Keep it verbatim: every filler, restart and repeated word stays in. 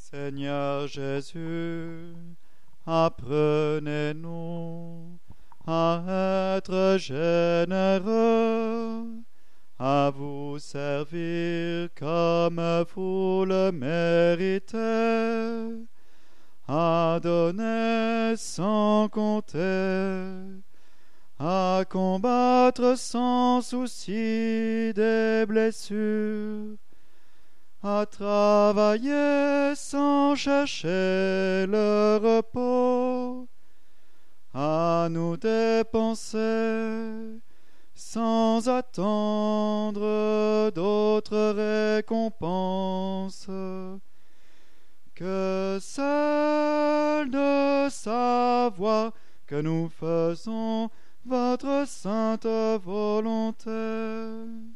Seigneur Jésus, apprenez-nous à être généreux, à vous servir comme vous le méritez, à donner sans compter, à combattre sans souci des blessures, à travailler sans chercher le repos, à nous dépenser sans attendre d'autres récompenses que celle de savoir que nous faisons votre sainte volonté.